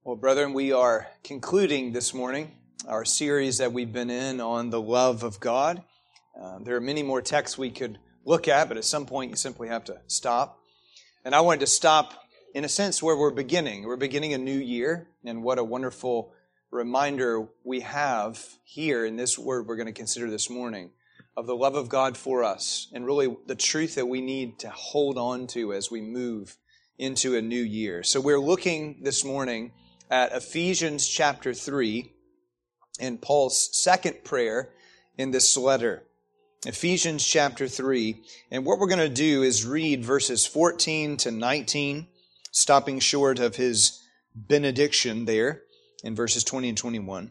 Well, brethren, we are concluding this morning our series that we've been in on the love of God. There are many more texts we could look at, but at some point you simply have to stop. And I wanted to stop, in a sense, where we're beginning. We're beginning a new year, and what a wonderful reminder we have here in this word we're going to consider this morning of the love of God for us, and really the truth that we need to hold on to as we move into a new year. So we're looking this morning at Ephesians chapter 3 and Paul's second prayer in this letter. Ephesians chapter 3. And what we're going to do is read verses 14 to 19, stopping short of his benediction there in verses 20 and 21.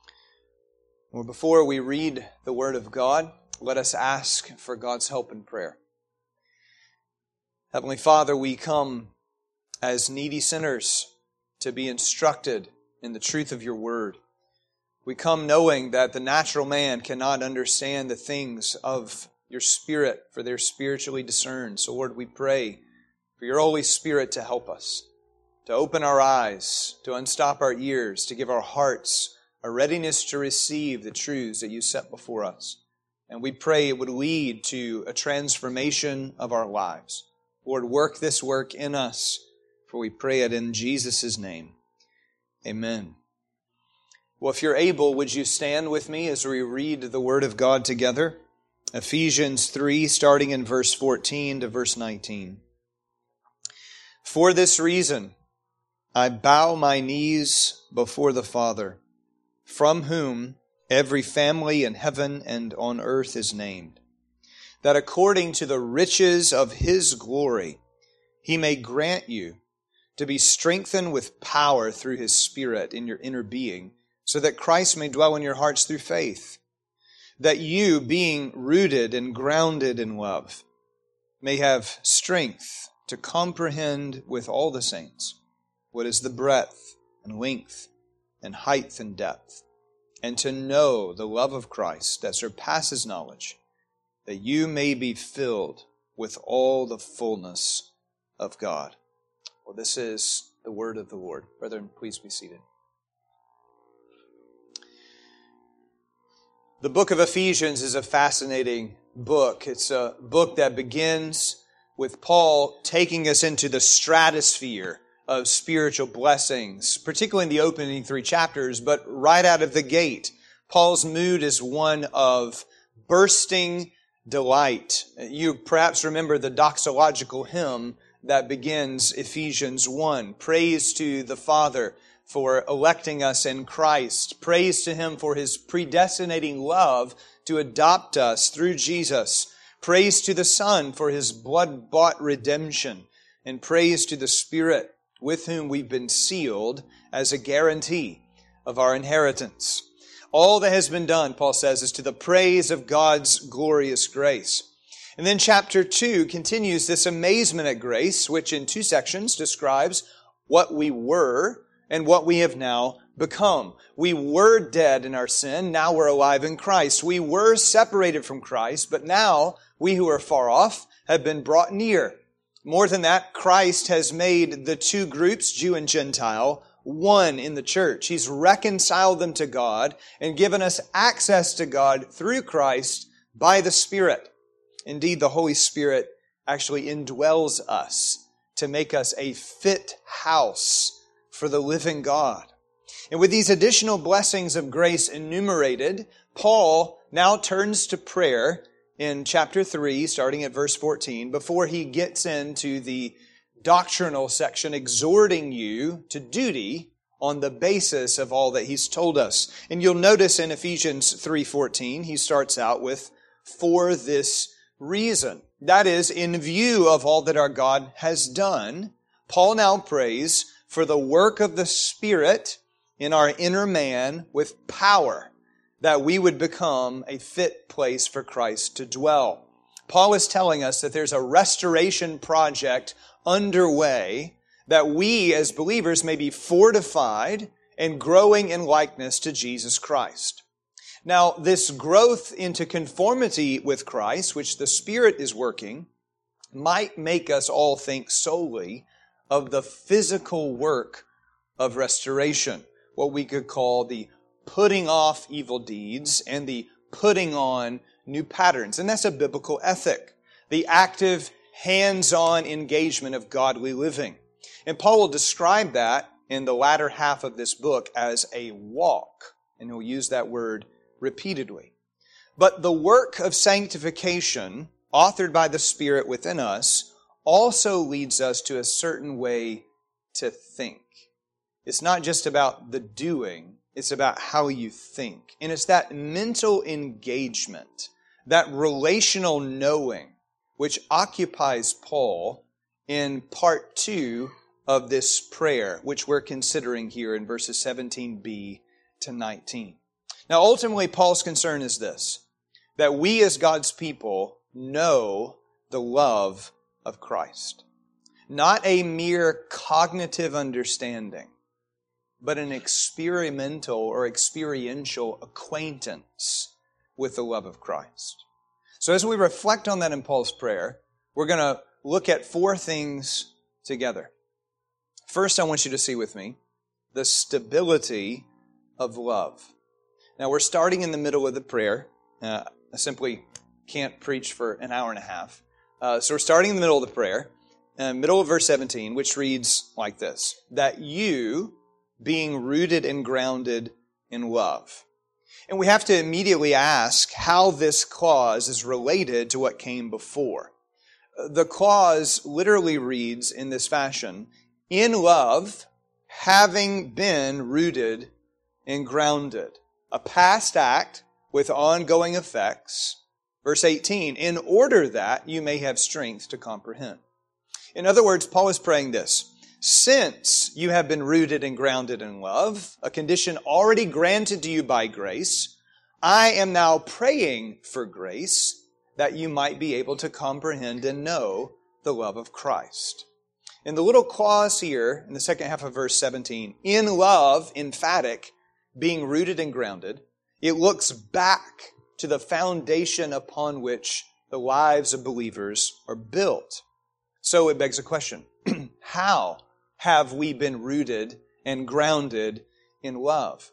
Well, before we read the Word of God, let us ask for God's help in prayer. Heavenly Father, we come as needy sinners to be instructed in the truth of your word. We come knowing that the natural man cannot understand the things of your Spirit, for they're spiritually discerned. So Lord, we pray for your Holy Spirit to help us, to open our eyes, to unstop our ears, to give our hearts a readiness to receive the truths that you set before us. And we pray it would lead to a transformation of our lives. Lord, work this work in us, for we pray it in Jesus' name. Amen. Well, if you're able, would you stand with me as we read the Word of God together? Ephesians 3, starting in verse 14 to verse 19. For this reason, I bow my knees before the Father, from whom every family in heaven and on earth is named, that according to the riches of His glory, He may grant you to be strengthened with power through His Spirit in your inner being, so that Christ may dwell in your hearts through faith, that you, being rooted and grounded in love, may have strength to comprehend with all the saints what is the breadth and length and height and depth, and to know the love of Christ that surpasses knowledge, that you may be filled with all the fullness of God. Well, this is the word of the Lord. Brethren, please be seated. The book of Ephesians is a fascinating book. It's a book that begins with Paul taking us into the stratosphere of spiritual blessings, particularly in the opening 3 chapters, but right out of the gate, Paul's mood is one of bursting delight. You perhaps remember the doxological hymn that begins Ephesians 1. Praise to the Father for electing us in Christ. Praise to Him for His predestinating love to adopt us through Jesus. Praise to the Son for His blood-bought redemption. And praise to the Spirit with whom we've been sealed as a guarantee of our inheritance. All that has been done, Paul says, is to the praise of God's glorious grace. And then chapter 2 continues this amazement at grace, which in 2 sections describes what we were and what we have now become. We were dead in our sin, now we're alive in Christ. We were separated from Christ, but now we who are far off have been brought near. More than that, Christ has made the two groups, Jew and Gentile, one in the church. He's reconciled them to God and given us access to God through Christ by the Spirit. Indeed, the Holy Spirit actually indwells us to make us a fit house for the living God. And with these additional blessings of grace enumerated, Paul now turns to prayer in chapter 3, starting at verse 14, before he gets into the doctrinal section, exhorting you to duty on the basis of all that he's told us. And you'll notice in Ephesians 3:14, he starts out with, for this reason. That is, in view of all that our God has done, Paul now prays for the work of the Spirit in our inner man with power, that we would become a fit place for Christ to dwell. Paul is telling us that there's a restoration project underway, that we as believers may be fortified and growing in likeness to Jesus Christ. Now, this growth into conformity with Christ, which the Spirit is working, might make us all think solely of the physical work of restoration, what we could call the putting off evil deeds and the putting on new patterns. And that's a biblical ethic, the active, hands-on engagement of godly living. And Paul will describe that in the latter half of this book as a walk, and he'll use that word repeatedly. But the work of sanctification, authored by the Spirit within us, also leads us to a certain way to think. It's not just about the doing, it's about how you think. And it's that mental engagement, that relational knowing, which occupies Paul in part 2 of this prayer, which we're considering here in verses 17b to 19. Now, ultimately, Paul's concern is this, that we as God's people know the love of Christ. Not a mere cognitive understanding, but an experimental or experiential acquaintance with the love of Christ. So as we reflect on that in Paul's prayer, we're going to look at 4 things together. First, I want you to see with me the stability of love. Now, we're starting in the middle of the prayer. I simply can't preach for an hour and a half. So we're starting in the middle of the prayer, middle of verse 17, which reads like this, that you, being rooted and grounded in love. And we have to immediately ask how this clause is related to what came before. The clause literally reads in this fashion, in love, having been rooted and grounded. A past act with ongoing effects. Verse 18, in order that you may have strength to comprehend. In other words, Paul is praying this. Since you have been rooted and grounded in love, a condition already granted to you by grace, I am now praying for grace that you might be able to comprehend and know the love of Christ. In the little clause here, in the second half of verse 17, in love, emphatic, being rooted and grounded, it looks back to the foundation upon which the lives of believers are built. So it begs a question, how have we been rooted and grounded in love?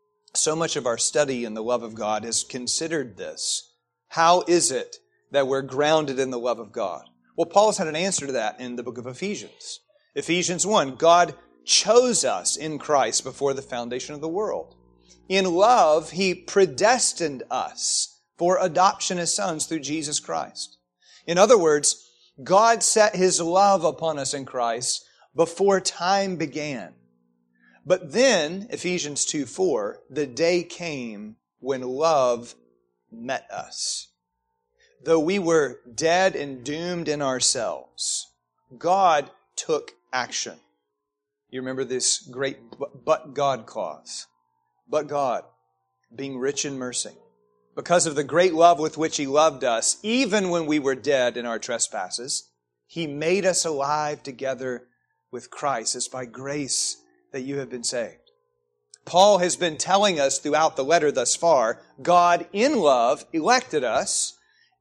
So much of our study in the love of God has considered this. How is it that we're grounded in the love of God? Well, Paul's had an answer to that in the book of Ephesians. Ephesians 1, God chose us in Christ before the foundation of the world. In love, He predestined us for adoption as sons through Jesus Christ. In other words, God set His love upon us in Christ before time began. But then, Ephesians 2:4, the day came when love met us. Though we were dead and doomed in ourselves, God took action. You remember this great but God clause. But God, being rich in mercy, because of the great love with which He loved us, even when we were dead in our trespasses, He made us alive together with Christ. It's by grace that you have been saved. Paul has been telling us throughout the letter thus far, God in love elected us,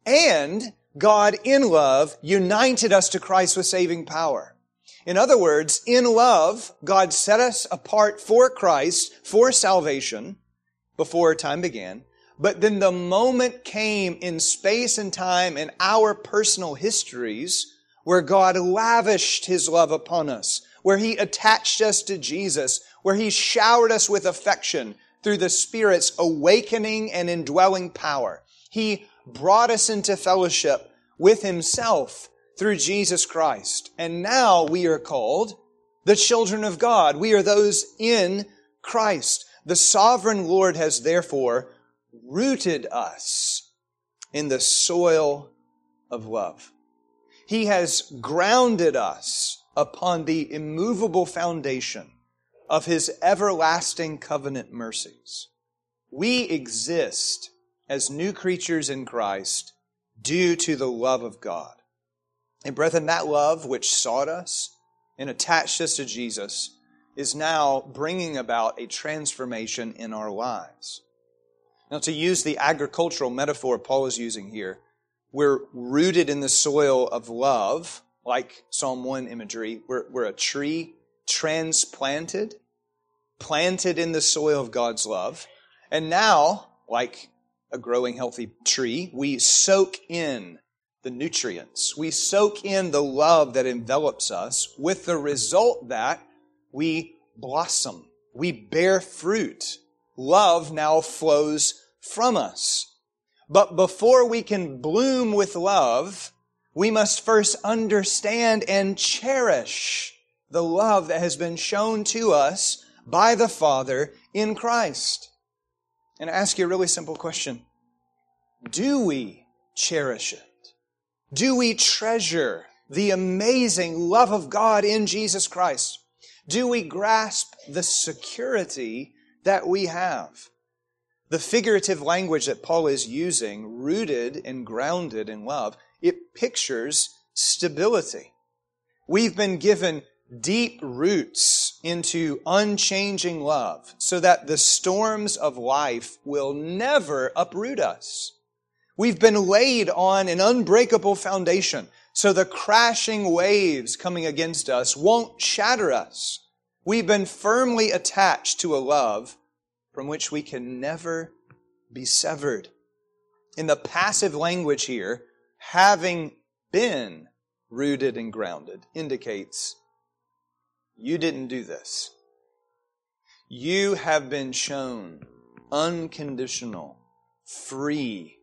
and God in love united us to Christ with saving power. In other words, in love, God set us apart for Christ, for salvation, before time began. But then the moment came in space and time in our personal histories where God lavished His love upon us, where He attached us to Jesus, where He showered us with affection through the Spirit's awakening and indwelling power. He brought us into fellowship with Himself through Jesus Christ. And now we are called the children of God. We are those in Christ. The sovereign Lord has therefore rooted us in the soil of love. He has grounded us upon the immovable foundation of His everlasting covenant mercies. We exist as new creatures in Christ due to the love of God. And brethren, that love which sought us and attached us to Jesus is now bringing about a transformation in our lives. Now, to use the agricultural metaphor Paul is using here, we're rooted in the soil of love, like Psalm 1 imagery. We're a tree transplanted planted in the soil of God's love. And now, like a growing healthy tree, we soak in the nutrients. We soak in the love that envelops us, with the result that we blossom. We bear fruit. Love now flows from us. But before we can bloom with love, we must first understand and cherish the love that has been shown to us by the Father in Christ. And I ask you a really simple question. Do we cherish it? Do we treasure the amazing love of God in Jesus Christ? Do we grasp the security that we have? The figurative language that Paul is using, rooted and grounded in love, it pictures stability. We've been given deep roots into unchanging love so that the storms of life will never uproot us. We've been laid on an unbreakable foundation so the crashing waves coming against us won't shatter us. We've been firmly attached to a love from which we can never be severed. In the passive language here, having been rooted and grounded indicates you didn't do this. You have been shown unconditional, free,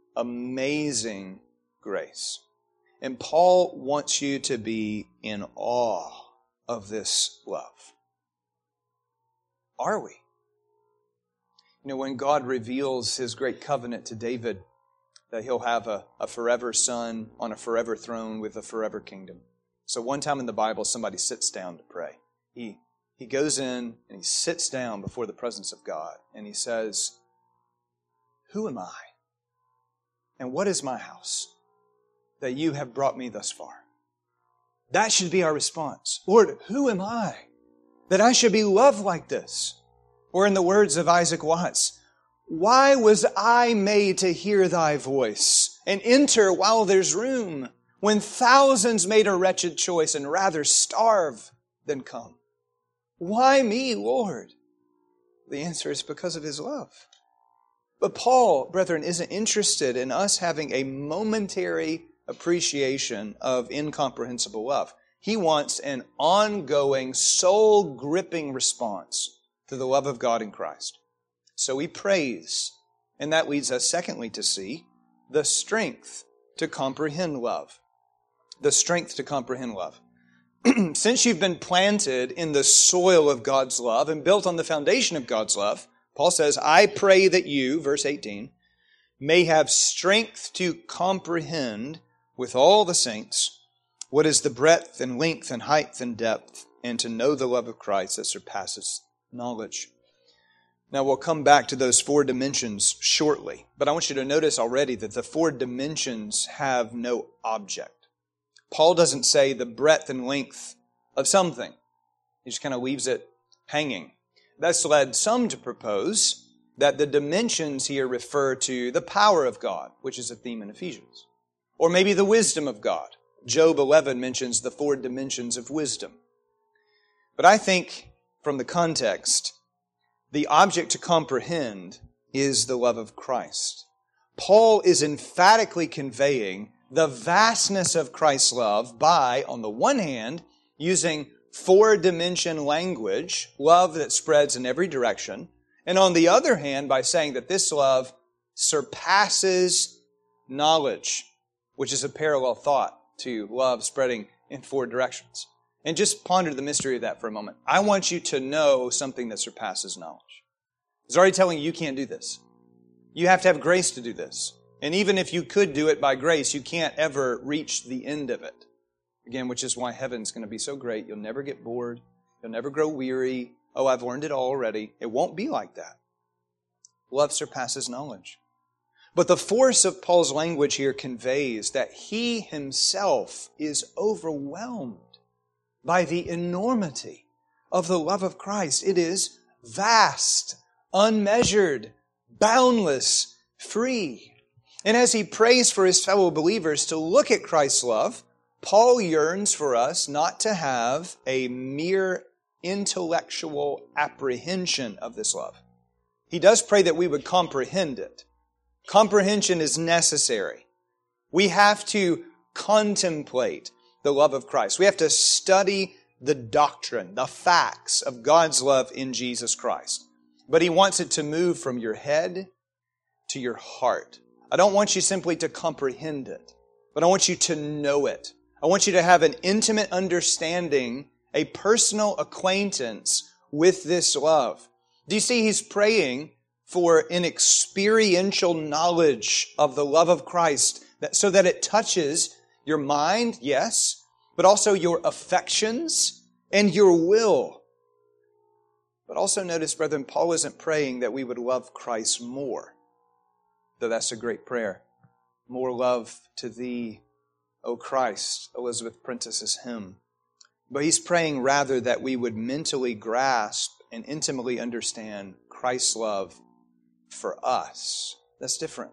amazing grace. And Paul wants you to be in awe of this love. Are we? You know, when God reveals His great covenant to David, that he'll have a forever son on a forever throne with a forever kingdom. So one time in the Bible, somebody sits down to pray. He goes in and he sits down before the presence of God and he says, "Who am I? And what is my house that you have brought me thus far?" That should be our response. Lord, who am I that I should be loved like this? Or in the words of Isaac Watts, why was I made to hear thy voice and enter while there's room, when thousands made a wretched choice and rather starve than come? Why me, Lord? The answer is because of His love. But Paul, brethren, isn't interested in us having a momentary appreciation of incomprehensible love. He wants an ongoing, soul-gripping response to the love of God in Christ. So he prays, and that leads us, secondly, to see the strength to comprehend love. The strength to comprehend love. Since you've been planted in the soil of God's love and built on the foundation of God's love, Paul says, I pray that you, verse 18, may have strength to comprehend with all the saints what is the breadth and length and height and depth, and to know the love of Christ that surpasses knowledge. Now we'll come back to those four dimensions shortly, but I want you to notice already that the four dimensions have no object. Paul doesn't say the breadth and length of something. He just kind of leaves it hanging. That's led some to propose that the dimensions here refer to the power of God, which is a theme in Ephesians. Or maybe the wisdom of God. Job 11 mentions the four dimensions of wisdom. But I think from the context, the object to comprehend is the love of Christ. Paul is emphatically conveying the vastness of Christ's love by, on the one hand, using four-dimension language, love that spreads in every direction, and on the other hand, by saying that this love surpasses knowledge, which is a parallel thought to love spreading in four directions. And just ponder the mystery of that for a moment. I want you to know something that surpasses knowledge. He's already telling you can't do this. You have to have grace to do this. And even if you could do it by grace, you can't ever reach the end of it. Again, which is why heaven's going to be so great. You'll never get bored. You'll never grow weary. Oh, I've learned it all already. It won't be like that. Love surpasses knowledge. But the force of Paul's language here conveys that he himself is overwhelmed by the enormity of the love of Christ. It is vast, unmeasured, boundless, free. And as he prays for his fellow believers to look at Christ's love, Paul yearns for us not to have a mere intellectual apprehension of this love. He does pray that we would comprehend it. Comprehension is necessary. We have to contemplate the love of Christ. We have to study the doctrine, the facts of God's love in Jesus Christ. But He wants it to move from your head to your heart. I don't want you simply to comprehend it, but I want you to know it. I want you to have an intimate understanding, a personal acquaintance with this love. Do you see He's praying for an experiential knowledge of the love of Christ so that it touches your mind, yes, but also your affections and your will. But also notice, brethren, Paul isn't praying that we would love Christ more, though that's a great prayer. More love to Thee, O Christ, Elizabeth Prentice's hymn. But he's praying rather that we would mentally grasp and intimately understand Christ's love for us. That's different.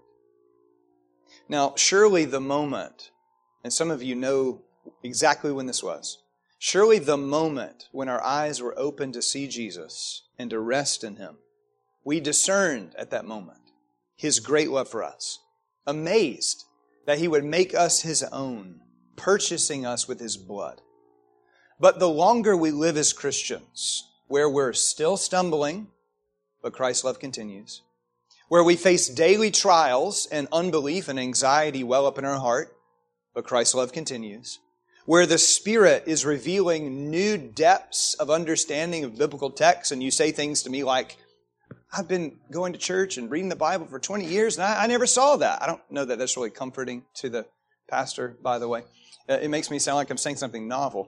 Now, surely the moment, and some of you know exactly when this was, surely the moment when our eyes were open to see Jesus and to rest in Him, we discerned at that moment His great love for us, amazed that He would make us His own, purchasing us with His blood. But the longer we live as Christians, where we're still stumbling, but Christ's love continues, where we face daily trials and unbelief and anxiety well up in our heart, but Christ's love continues, where the Spirit is revealing new depths of understanding of biblical texts, and you say things to me like, I've been going to church and reading the Bible for 20 years, and I never saw that. I don't know that that's really comforting to the pastor, by the way. It makes me sound like I'm saying something novel.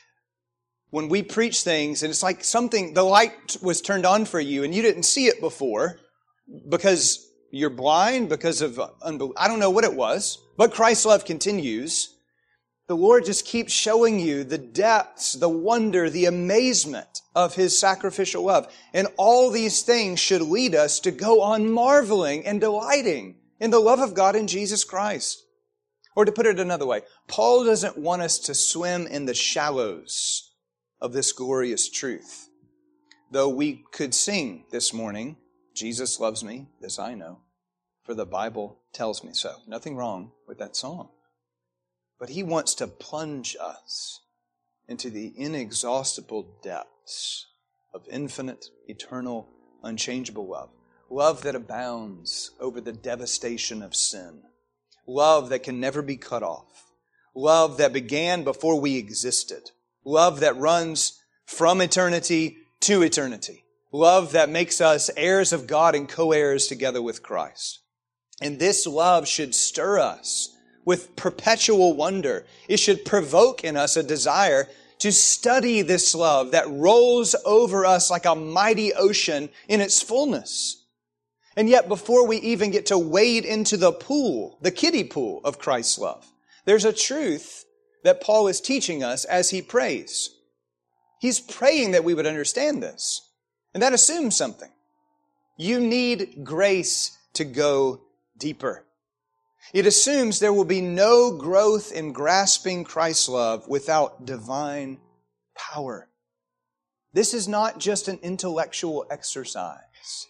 When we preach things, and it's like something, the light was turned on for you, and you didn't see it before, because you're blind, because of unbelief. I don't know what it was, but Christ's love continues. The Lord just keeps showing you the depths, the wonder, the amazement of His sacrificial love. And all these things should lead us to go on marveling and delighting in the love of God in Jesus Christ. Or to put it another way, Paul doesn't want us to swim in the shallows of this glorious truth. Though we could sing this morning, Jesus loves me, this I know, for the Bible tells me so. Nothing wrong with that song. But He wants to plunge us into the inexhaustible depths of infinite, eternal, unchangeable love. Love that abounds over the devastation of sin. Love that can never be cut off. Love that began before we existed. Love that runs from eternity to eternity. Love that makes us heirs of God and co-heirs together with Christ. And this love should stir us with perpetual wonder. It should provoke in us a desire to study this love that rolls over us like a mighty ocean in its fullness. And yet, before we even get to wade into the pool, the kiddie pool of Christ's love, there's a truth that Paul is teaching us as he prays. He's praying that we would understand this. And that assumes something. You need grace to go deeper. It assumes there will be no growth in grasping Christ's love without divine power. This is not just an intellectual exercise.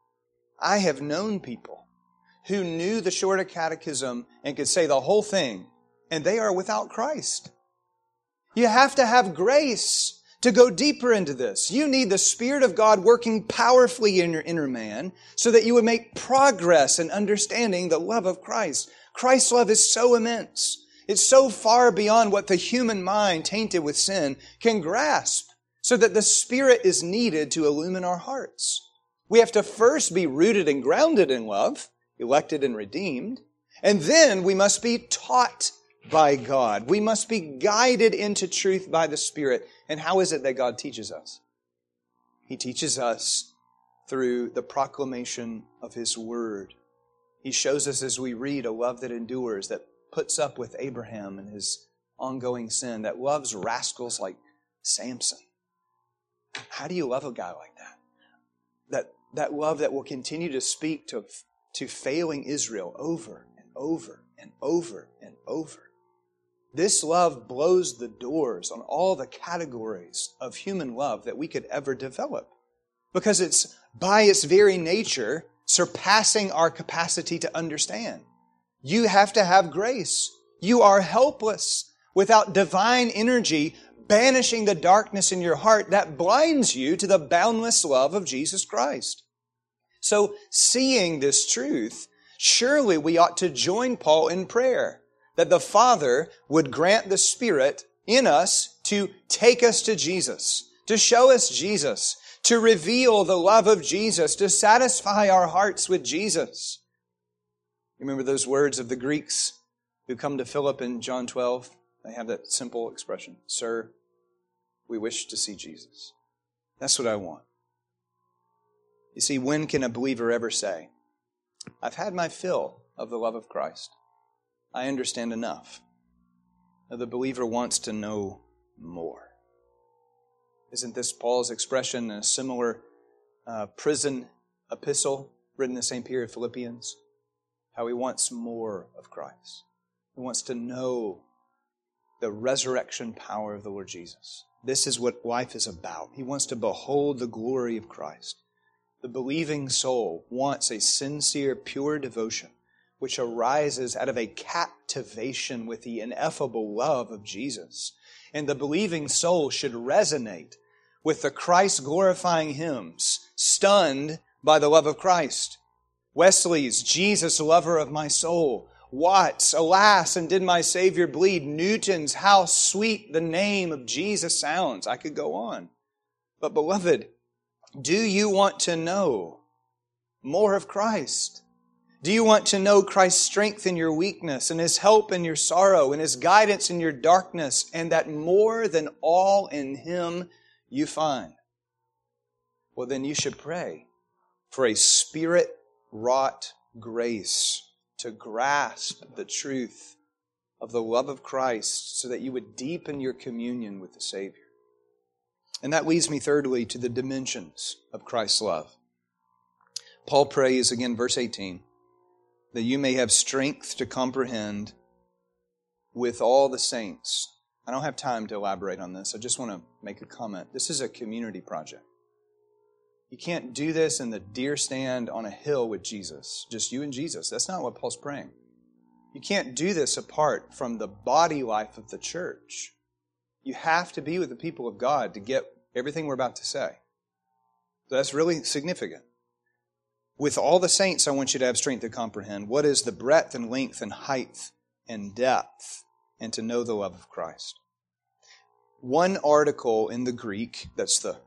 I have known people who knew the Shorter Catechism and could say the whole thing, and they are without Christ. You have to have grace to go deeper into this. You need the Spirit of God working powerfully in your inner man so that you would make progress in understanding the love of Christ. Christ's love is so immense. It's so far beyond what the human mind, tainted with sin, can grasp, so that the Spirit is needed to illumine our hearts. We have to first be rooted and grounded in love, elected and redeemed, and then we must be taught by God. We must be guided into truth by the Spirit. And how is it that God teaches us? He teaches us through the proclamation of His Word. He shows us as we read a love that endures, that puts up with Abraham and his ongoing sin, that loves rascals like Samson. How do you love a guy like that? That love that will continue to speak to failing Israel over and over and over and over. This love blows the doors on all the categories of human love that we could ever develop. Because it's, by its very nature, surpassing our capacity to understand. You have to have grace. You are helpless without divine energy banishing the darkness in your heart that blinds you to the boundless love of Jesus Christ. So, seeing this truth, surely we ought to join Paul in prayer that the Father would grant the Spirit in us to take us to Jesus, to show us Jesus, to reveal the love of Jesus, to satisfy our hearts with Jesus. Remember those words of the Greeks who come to Philip in John 12? They have that simple expression, "Sir, we wish to see Jesus." That's what I want. You see, when can a believer ever say, "I've had my fill of the love of Christ. I understand enough"? Now, the believer wants to know more. Isn't this Paul's expression in a similar prison epistle written in the same period, Philippians? How he wants more of Christ. He wants to know the resurrection power of the Lord Jesus. This is what life is about. He wants to behold the glory of Christ. The believing soul wants a sincere, pure devotion which arises out of a captivation with the ineffable love of Jesus. And the believing soul should resonate with the Christ-glorifying hymns, stunned by the love of Christ. Wesley's "Jesus, lover of my soul." Watts, "Alas, and did my Savior bleed?" Newton's "How sweet the name of Jesus sounds." I could go on. But beloved, do you want to know more of Christ? Do you want to know Christ's strength in your weakness and His help in your sorrow and His guidance in your darkness, and that more than all in Him you find? Well, then you should pray for a Spirit-wrought grace to grasp the truth of the love of Christ so that you would deepen your communion with the Savior. And that leads me thirdly to the dimensions of Christ's love. Paul prays, again, verse 18, that you may have strength to comprehend with all the saints. I don't have time to elaborate on this. I just want to make a comment. This is a community project. You can't do this in the deer stand on a hill with Jesus, just you and Jesus. That's not what Paul's praying. You can't do this apart from the body life of the church. You have to be with the people of God to get everything we're about to say. So that's really significant. With all the saints, I want you to have strength to comprehend what is the breadth and length and height and depth, and to know the love of Christ. One article in the Greek, that's the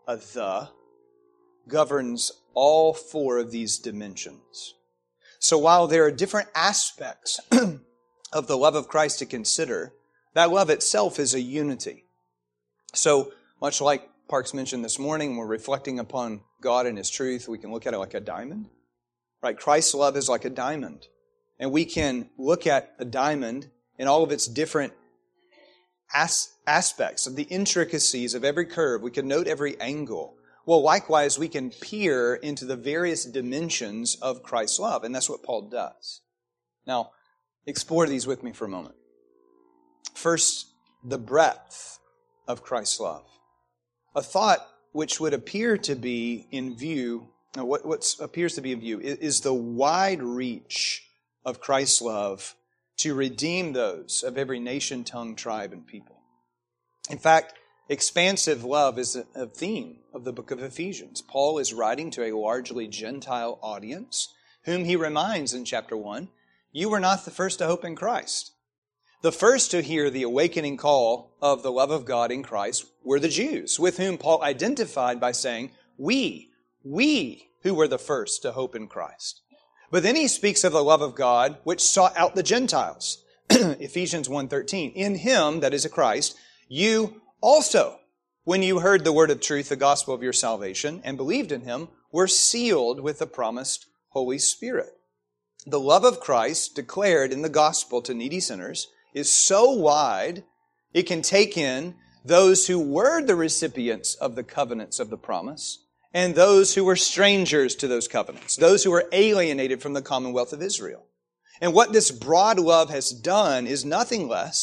governs all four of these dimensions. So while there are different aspects of the love of Christ to consider, that love itself is a unity. So much like Parks mentioned this morning, when we're reflecting upon God and His truth, we can look at it like a diamond. Right? Christ's love is like a diamond. And we can look at a diamond in all of its different aspects, of the intricacies of every curve. We can note every angle. Well, likewise, we can peer into the various dimensions of Christ's love, and that's what Paul does. Now, explore these with me for a moment. First, the breadth of Christ's love. A thought which would appear to be in view, what appears to be in view, is the wide reach of Christ's love to redeem those of every nation, tongue, tribe, and people. In fact, expansive love is a theme of the book of Ephesians. Paul is writing to a largely Gentile audience, whom he reminds in chapter 1, you were not the first to hope in Christ. The first to hear the awakening call of the love of God in Christ were the Jews, with whom Paul identified by saying, we who were the first to hope in Christ. But then he speaks of the love of God which sought out the Gentiles. Ephesians 1:13, in Him, that is Christ, you also, when you heard the word of truth, the gospel of your salvation, and believed in Him, were sealed with the promised Holy Spirit. The love of Christ declared in the gospel to needy sinners is so wide, it can take in those who were the recipients of the covenants of the promise, and those who were strangers to those covenants, those who were alienated from the commonwealth of Israel. And what this broad love has done is nothing less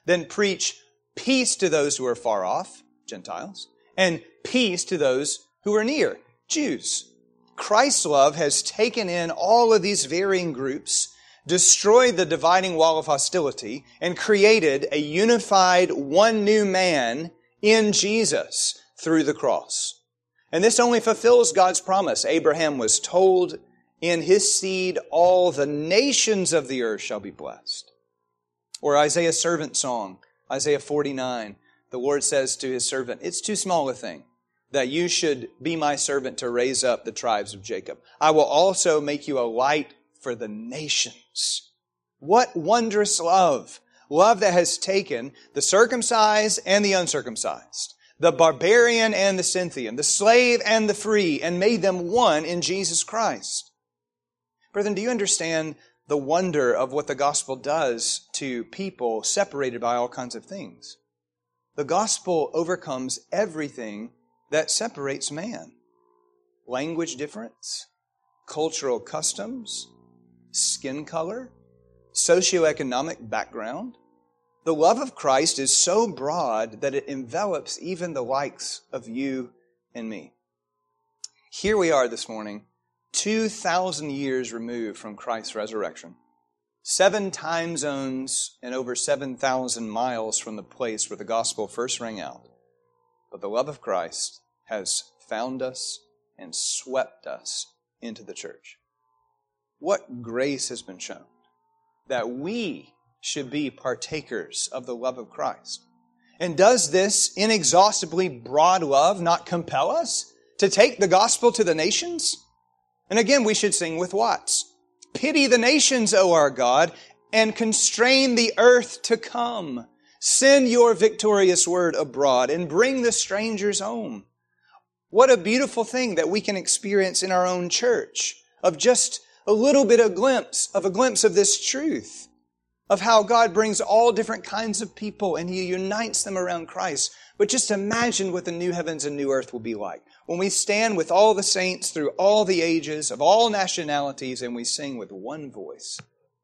then preach peace to those who are far off, Gentiles, and peace to those who are near, Jews. Christ's love has taken in all of these varying groups, destroyed the dividing wall of hostility, and created a unified one new man in Jesus through the cross. And this only fulfills God's promise. Abraham was told, in his seed all the nations of the earth shall be blessed. Or Isaiah's servant song, Isaiah 49, the Lord says to his servant, it's too small a thing that you should be my servant to raise up the tribes of Jacob. I will also make you a light for the nations. What wondrous love. Love that has taken the circumcised and the uncircumcised, the barbarian and the Scythian, the slave and the free, and made them one in Jesus Christ. Brethren, do you understand the wonder of what the gospel does to people separated by all kinds of things? The gospel overcomes everything that separates man. Language difference, cultural customs, skin color, socioeconomic background. The love of Christ is so broad that it envelops even the likes of you and me. Here we are this morning, 2,000 years removed from Christ's resurrection, 7 time zones and over 7,000 miles from the place where the gospel first rang out. But the love of Christ has found us and swept us into the church. What grace has been shown that we should be partakers of the love of Christ. And does this inexhaustibly broad love not compel us to take the gospel to the nations? And again, we should sing with Watts. Pity the nations, O our God, and constrain the earth to come. Send your victorious word abroad and bring the strangers home. What a beautiful thing that we can experience in our own church of just a little bit of a glimpse of this truth, of how God brings all different kinds of people and He unites them around Christ. But just imagine what the new heavens and new earth will be like when we stand with all the saints through all the ages of all nationalities and we sing with one voice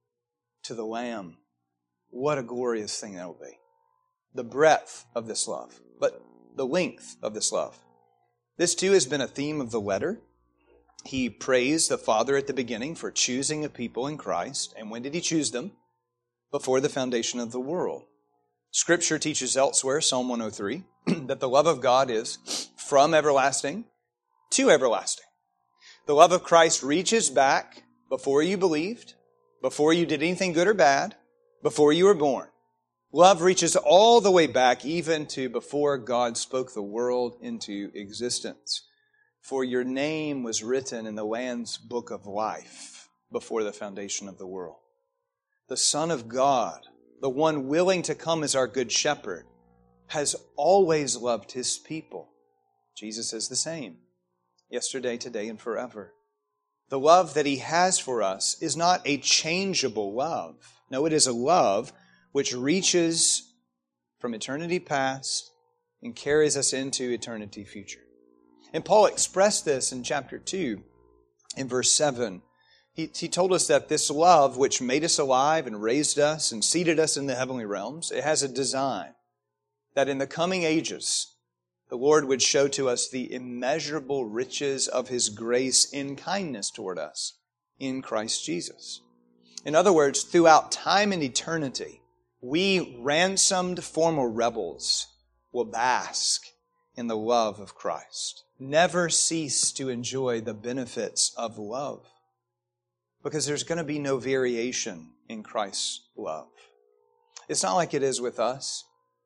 to the Lamb. What a glorious thing that will be. The breadth of this love, but the length of this love. This too has been a theme of the letter. He praised the Father at the beginning for choosing a people in Christ. And when did He choose them? Before the foundation of the world. Scripture teaches elsewhere, Psalm 103, that the love of God is from everlasting to everlasting. The love of Christ reaches back before you believed, before you did anything good or bad, before you were born. Love reaches all the way back even to before God spoke the world into existence. For your name was written in the Lamb's book of life before the foundation of the world. The Son of God, the one willing to come as our good shepherd, has always loved His people. Jesus is the same, yesterday, today, and forever. The love that He has for us is not a changeable love. No, it is a love which reaches from eternity past and carries us into eternity future. And Paul expressed this in chapter 2, in verse 7. He told us that this love, which made us alive and raised us and seated us in the heavenly realms, it has a design that in the coming ages, the Lord would show to us the immeasurable riches of His grace in kindness toward us in Christ Jesus. In other words, throughout time and eternity, we ransomed former rebels will bask in the love of Christ. Never cease to enjoy the benefits of love. Because there's going to be no variation in Christ's love. It's not like it is with us.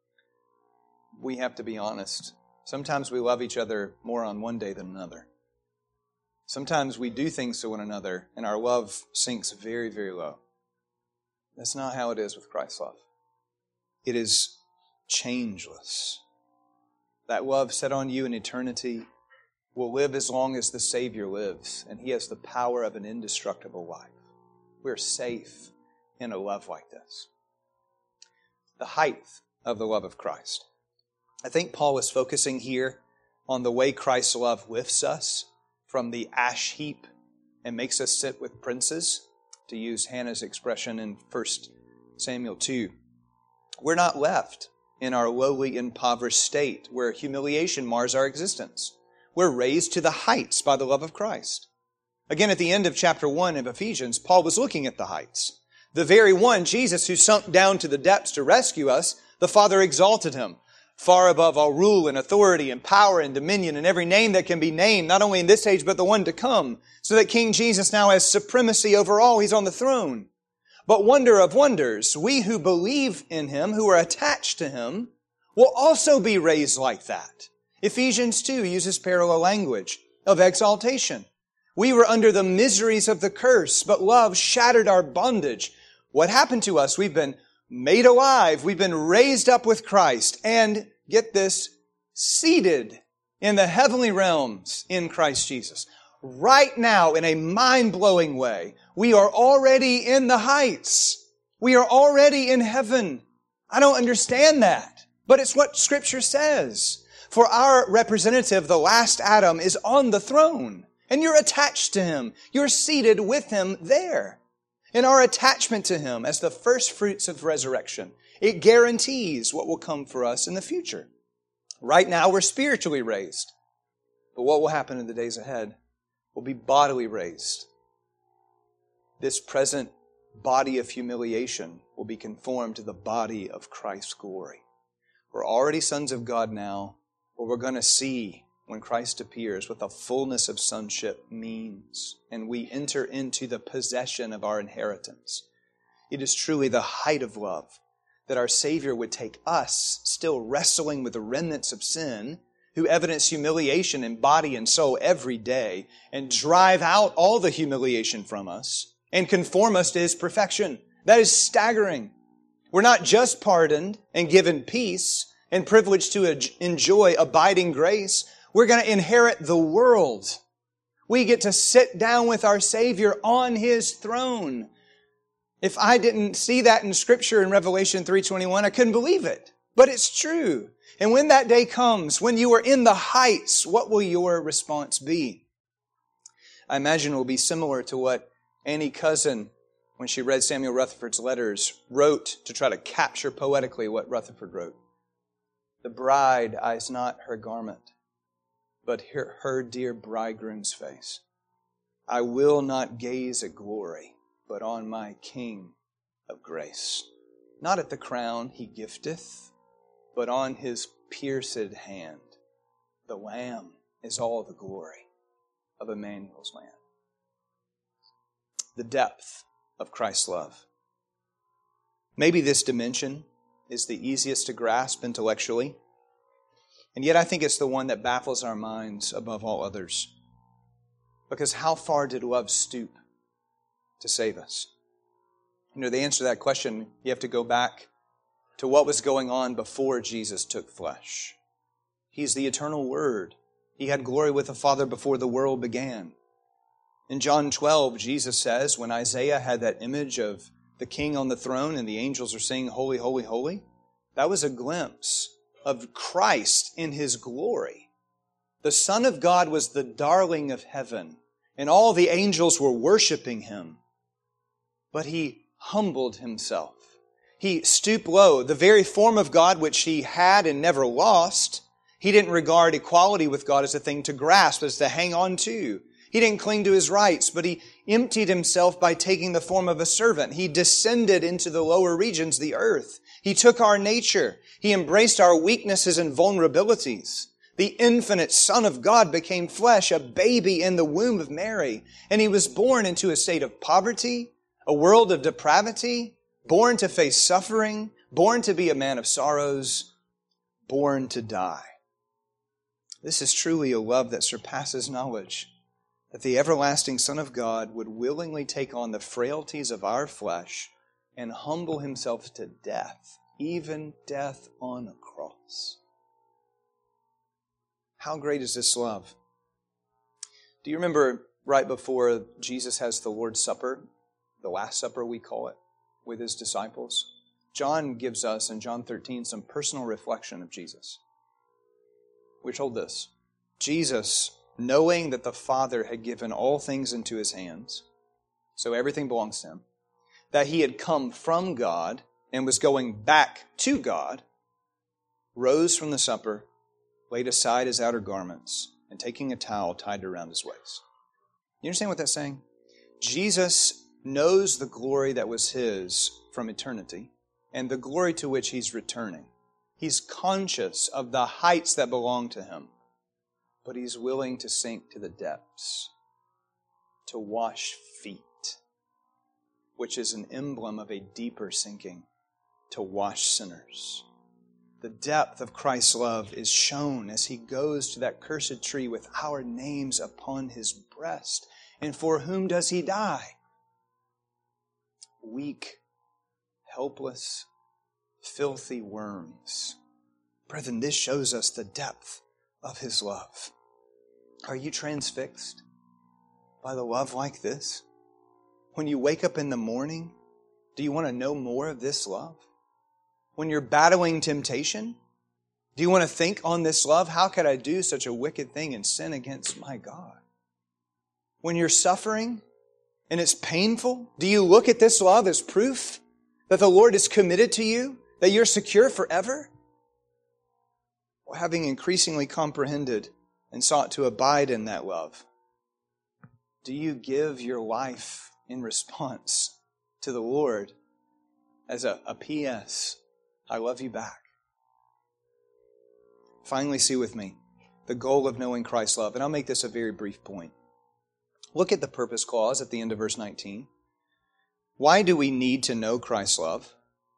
We have to be honest. Sometimes we love each other more on one day than another. Sometimes we do things to one another and our love sinks very, very low. That's not how it is with Christ's love. It is changeless. That love set on you in eternity will live as long as the Savior lives, and He has the power of an indestructible life. We're safe in a love like this. The height of the love of Christ. I think Paul is focusing here on the way Christ's love lifts us from the ash heap and makes us sit with princes, to use Hannah's expression in 1 Samuel 2. We're not left in our lowly, impoverished state where humiliation mars our existence. We're raised to the heights by the love of Christ. Again, at the end of chapter 1 of Ephesians, Paul was looking at the heights. The very one, Jesus, who sunk down to the depths to rescue us, the Father exalted him far above all rule and authority and power and dominion and every name that can be named, not only in this age but the one to come, so that King Jesus now has supremacy over all. He's on the throne. But wonder of wonders, we who believe in Him, who are attached to Him, will also be raised like that. Ephesians 2 uses parallel language of exaltation. We were under the miseries of the curse, but love shattered our bondage. What happened to us? We've been made alive. We've been raised up with Christ. And, get this, seated in the heavenly realms in Christ Jesus. Right now, in a mind-blowing way, we are already in the heights. We are already in heaven. I don't understand that, but it's what Scripture says. For our representative, the last Adam, is on the throne, and you're attached to Him. You're seated with Him there. And our attachment to Him as the first fruits of resurrection, it guarantees what will come for us in the future. Right now, we're spiritually raised. But what will happen in the days ahead? We'll be bodily raised. This present body of humiliation will be conformed to the body of Christ's glory. We're already sons of God now, but we're going to see when Christ appears what the fullness of sonship means, and we enter into the possession of our inheritance. It is truly the height of love that our Savior would take us, still wrestling with the remnants of sin, who evidence humiliation in body and soul every day, and drive out all the humiliation from us, and conform us to His perfection. That is staggering. We're not just pardoned and given peace and privileged to enjoy abiding grace. We're going to inherit the world. We get to sit down with our Savior on His throne. If I didn't see that in Scripture in Revelation 3:21, I couldn't believe it. But it's true. And when that day comes, when you are in the heights, what will your response be? I imagine it will be similar to what Annie Cousin, when she read Samuel Rutherford's letters, wrote to try to capture poetically what Rutherford wrote. The bride eyes not her garment, but her dear bridegroom's face. I will not gaze at glory, but on my King of grace. Not at the crown He gifteth, but on His pierced hand. The Lamb is all the glory of Emmanuel's land. The depth of Christ's love. Maybe this dimension is the easiest to grasp intellectually, and yet I think it's the one that baffles our minds above all others. Because how far did love stoop to save us? The answer to that question, you have to go back to what was going on before Jesus took flesh. He's the eternal Word. He had glory with the Father before the world began. In John 12, Jesus says, when Isaiah had that image of the King on the throne and the angels are saying, holy, holy, holy, that was a glimpse of Christ in His glory. The Son of God was the darling of heaven, and all the angels were worshiping Him. But He humbled Himself. He stooped low. The very form of God which He had and never lost, He didn't regard equality with God as a thing to grasp, as to hang on to. He didn't cling to His rights, but He emptied Himself by taking the form of a servant. He descended into the lower regions, the earth. He took our nature. He embraced our weaknesses and vulnerabilities. The infinite Son of God became flesh, a baby in the womb of Mary, and He was born into a state of poverty, a world of depravity, born to face suffering, born to be a man of sorrows, born to die. This is truly a love that surpasses knowledge, that the everlasting Son of God would willingly take on the frailties of our flesh and humble Himself to death, even death on a cross. How great is this love? Do you remember right before Jesus has the Lord's Supper, the Last Supper we call it, with His disciples? John gives us in John 13 some personal reflection of Jesus. We're told this: Jesus, knowing that the Father had given all things into His hands, so everything belongs to Him, that He had come from God and was going back to God, rose from the supper, laid aside his outer garments, and taking a towel tied around his waist. You understand what that's saying? Jesus knows the glory that was his from eternity and the glory to which he's returning. He's conscious of the heights that belong to him, but he's willing to sink to the depths, to wash feet, which is an emblem of a deeper sinking, to wash sinners. The depth of Christ's love is shown as he goes to that cursed tree with our names upon his breast. And for whom does he die? Weak, helpless, filthy worms. Brethren, this shows us the depth of his love. Are you transfixed by the love like this? When you wake up in the morning, do you want to know more of this love? When you're battling temptation, do you want to think on this love? How could I do such a wicked thing and sin against my God? When you're suffering and it's painful, do you look at this love as proof that the Lord is committed to you, that you're secure forever? Well, having increasingly comprehended and sought to abide in that love, do you give your life in response to the Lord as a P.S., I love you back? Finally, see with me the goal of knowing Christ's love. And I'll make this a very brief point. Look at the purpose clause at the end of verse 19. Why do we need to know Christ's love?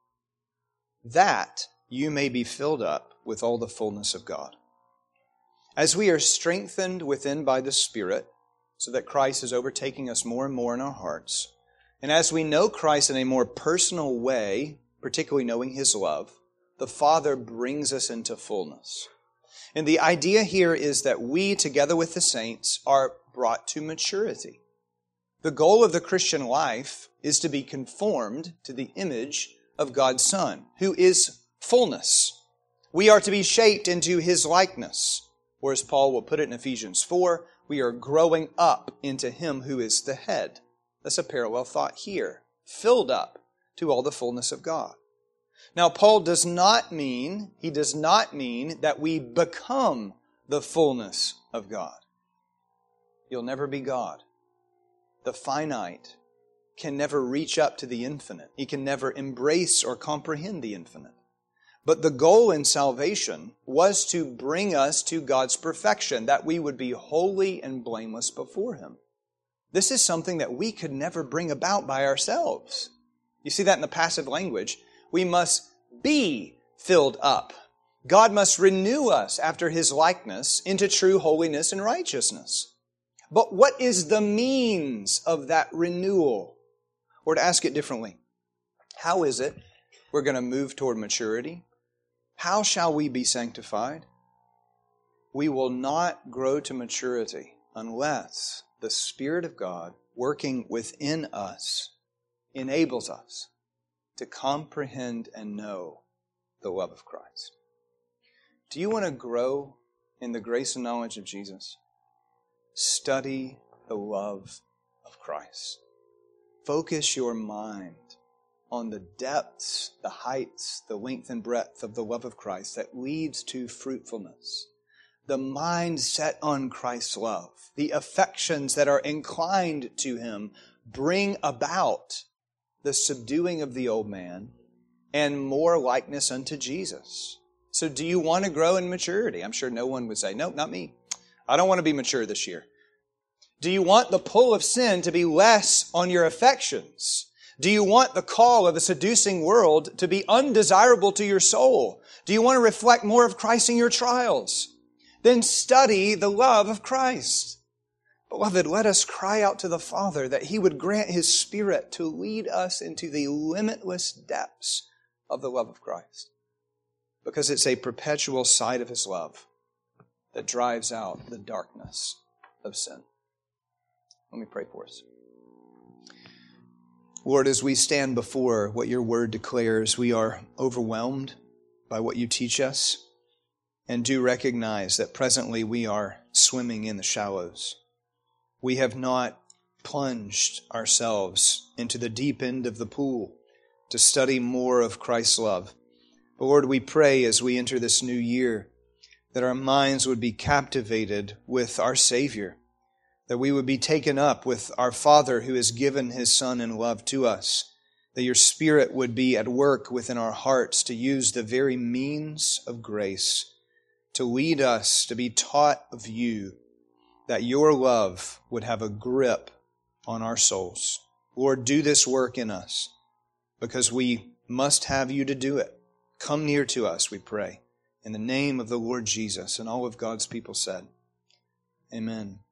That you may be filled up with all the fullness of God. As we are strengthened within by the Spirit, so that Christ is overtaking us more and more in our hearts, and as we know Christ in a more personal way, particularly knowing His love, the Father brings us into fullness. And the idea here is that we, together with the saints, are brought to maturity. The goal of the Christian life is to be conformed to the image of God's Son, who is fullness. We are to be shaped into His likeness. Or as Paul will put it in Ephesians 4, we are growing up into Him who is the head. That's a parallel thought here. Filled up to all the fullness of God. Now, Paul does not mean that we become the fullness of God. You'll never be God. The finite can never reach up to the infinite. He can never embrace or comprehend the infinite. But the goal in salvation was to bring us to God's perfection, that we would be holy and blameless before Him. This is something that we could never bring about by ourselves. You see that in the passive language. We must be filled up. God must renew us after His likeness into true holiness and righteousness. But what is the means of that renewal? Or to ask it differently, how is it we're going to move toward maturity? How shall we be sanctified? We will not grow to maturity unless the Spirit of God working within us enables us to comprehend and know the love of Christ. Do you want to grow in the grace and knowledge of Jesus? Study the love of Christ. Focus your mind on the depths, the heights, the length and breadth of the love of Christ that leads to fruitfulness. The mind set on Christ's love, the affections that are inclined to Him, bring about the subduing of the old man and more likeness unto Jesus. So do you want to grow in maturity? I'm sure no one would say, no, not me. I don't want to be mature this year. Do you want the pull of sin to be less on your affections? Do you want the call of the seducing world to be undesirable to your soul? Do you want to reflect more of Christ in your trials? Then study the love of Christ. Beloved, let us cry out to the Father that He would grant His Spirit to lead us into the limitless depths of the love of Christ. Because it's a perpetual sight of His love that drives out the darkness of sin. Let me pray for us. Lord, as we stand before what Your Word declares, we are overwhelmed by what You teach us and do recognize that presently we are swimming in the shallows. We have not plunged ourselves into the deep end of the pool to study more of Christ's love. But Lord, we pray as we enter this new year that our minds would be captivated with our Savior, that we would be taken up with our Father who has given His Son in love to us, that your Spirit would be at work within our hearts to use the very means of grace to lead us to be taught of you, that your love would have a grip on our souls. Lord, do this work in us, because we must have you to do it. Come near to us, we pray. In the name of the Lord Jesus, and all of God's people said, Amen.